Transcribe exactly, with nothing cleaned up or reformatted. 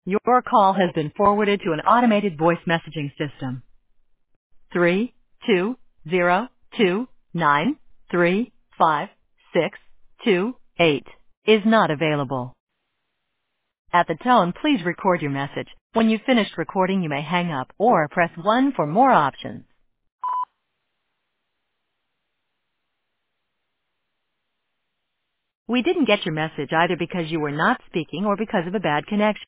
Your call has been forwarded to an automated voice messaging system. Three two zero two nine three five six two eight is not available. At the tone, please record your message. When you've finished recording, you may hang up or press one for more options. We didn't get your message either because you were not speaking or because of a bad connection.